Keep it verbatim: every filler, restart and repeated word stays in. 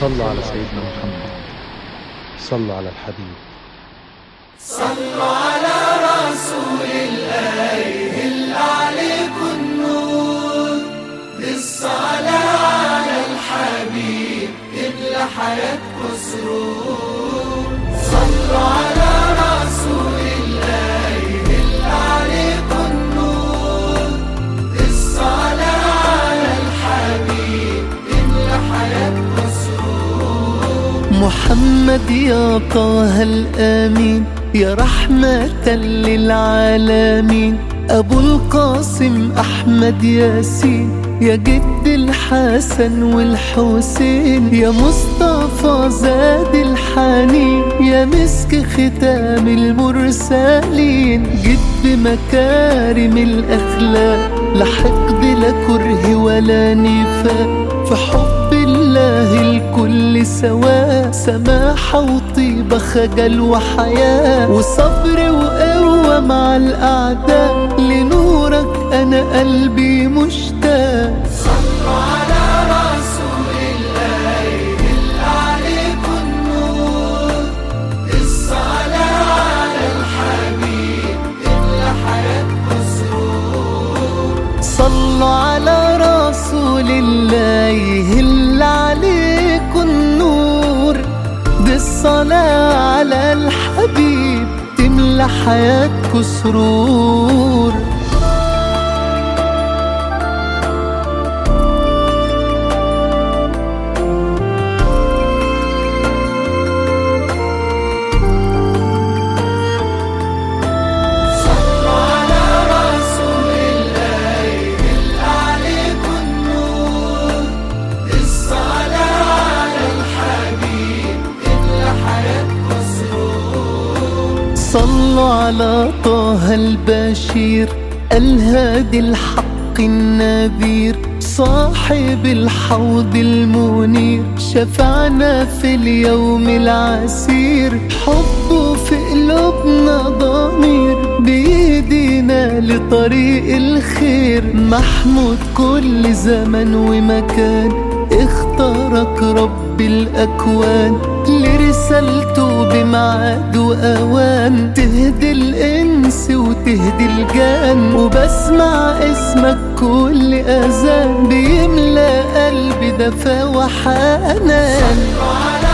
صلوا على سيدنا محمد، صلوا على الحبيب. صلوا على رسول الله اللي عليكم النور، بالصلاة على الحبيب يملى حياتكم سرور. صلوا على رسول الله اللي عليكم النور، بالصلاة على الحبيب يملى حياتكم سرور. محمد يا طه الآمين، يا رحمة للعالمين، أبو القاسم أحمد ياسين، يا جد الحسن والحسين، يا مصطفى زاد الحنين، يا مسك ختام المرسلين، جد مكارم الأخلاق، لا حقد لا كره ولا نفاق، في حب الله الكل سواء، سماحة وطيبة خجل وحياة، وصبر وقوة مع الأعداء، لنورك أنا قلبي مشتاق. صلوا على رسول الله اللي عليكم النور، بالصلاة على الحبيب يملى حياتكم سرور. صلوا على رسول الله اللي عليكم النور، بالصلاة على الحبيب تملى حياتكم سرور. صلوا على طه البشير، الهادي الحق النذير، صاحب الحوض المنير، شفعنا في اليوم العسير، حبه في قلوبنا ضمير، بيدينا لطريق الخير، محمود كل زمن ومكان، اختارك رب الأكوان، لرسالته بميعاد وأوان، تهدي الإنس وتهدي الجان، وبسمع اسمك كل أذان، بيملى قلبي دفا وحنان.